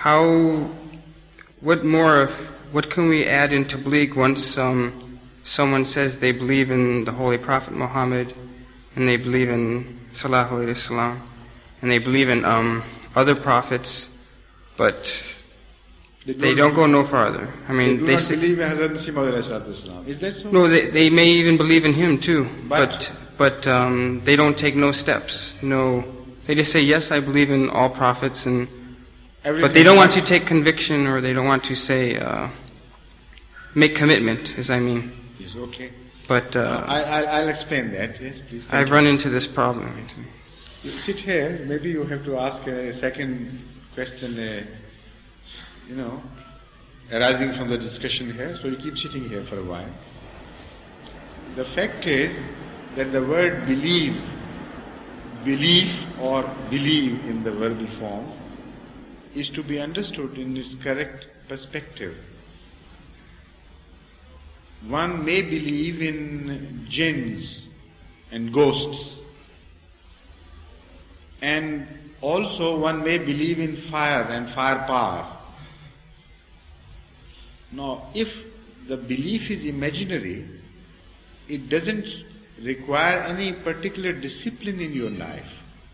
what can we add in tabligh once someone says they believe in the Holy Prophet Muhammad, and they believe in Sallallahu Alaihi Wasallam, and they believe in other prophets, but they don't go no farther. I mean, they do not believe in Hazrat Masih Maud Alaihi Wasallam. Is that so? No, they may even believe in him too, but they don't take no steps. No, they just say, yes, I believe in all prophets, but they don't want to take conviction, or they don't want to say make commitment, as I mean. Yes, okay. But I'll explain that. Yes, please. I've run into this problem. You sit here. Maybe you have to ask a second question. Arising from the discussion here, so you keep sitting here for a while. The fact is that the word believe or believe in the verbal form, is to be understood in its correct perspective. One may believe in jinns and ghosts, and also one may believe in fire and fire power. Now, if the belief is imaginary, it doesn't require any particular discipline in your life.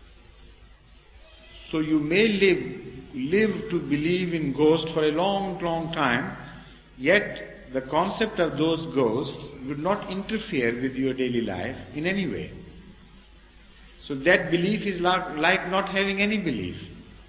So you may live to believe in ghosts for a long, long time, yet the concept of those ghosts would not interfere with your daily life in any way. So that belief is like not having any belief.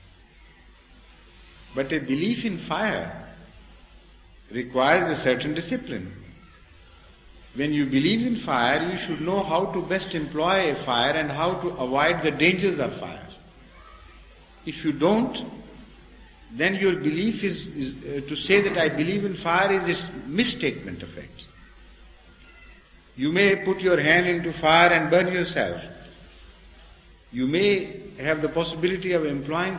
But a belief in fire requires a certain discipline. When you believe in fire, you should know how to best employ a fire and how to avoid the dangers of fire. If you don't, then your belief is to say that I believe in fire is a misstatement of fact. You may put your hand into fire and burn yourself. You may have the possibility of employing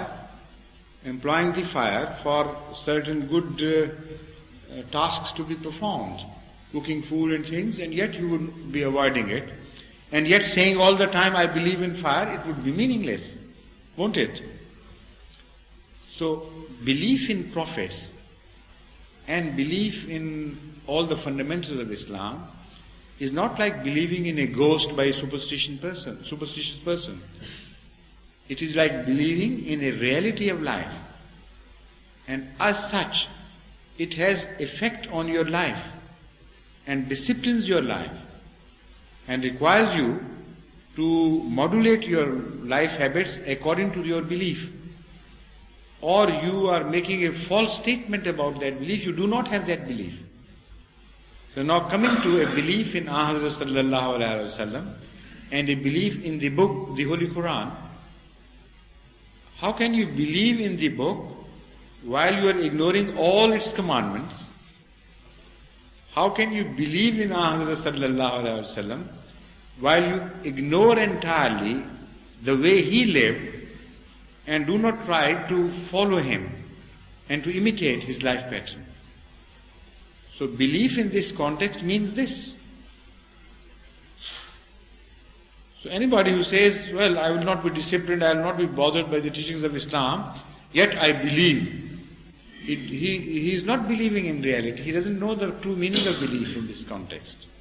the fire for certain good tasks to be performed, cooking food and things, and yet you would be avoiding it. And yet saying all the time, I believe in fire, it would be meaningless, won't it? So, belief in prophets and belief in all the fundamentals of Islam is not like believing in a ghost by a superstitious person. It is like believing in a reality of life. And as such, it has effect on your life and disciplines your life and requires you to modulate your life habits according to your belief. Or you are making a false statement about that belief, you do not have that belief. So now coming to a belief in Hazrat Sallallahu Alaihi Wasallam and a belief in the book, the Holy Quran, how can you believe in the book while you are ignoring all its commandments? How can you believe in Hazrat Sallallahu Alaihi Wasallam while you ignore entirely the way he lived and do not try to follow him and to imitate his life pattern? So belief in this context means this. So anybody who says, well, I will not be disciplined, I will not be bothered by the teachings of Islam, yet I believe, he is not believing in reality. He doesn't know the true meaning of belief in this context.